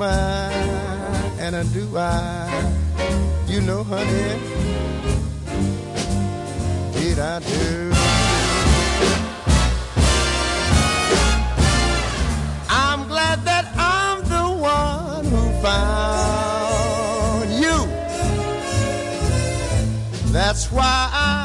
my, and a do I. You know, honey, did I do? I'm glad that I'm the one who found you. That's why I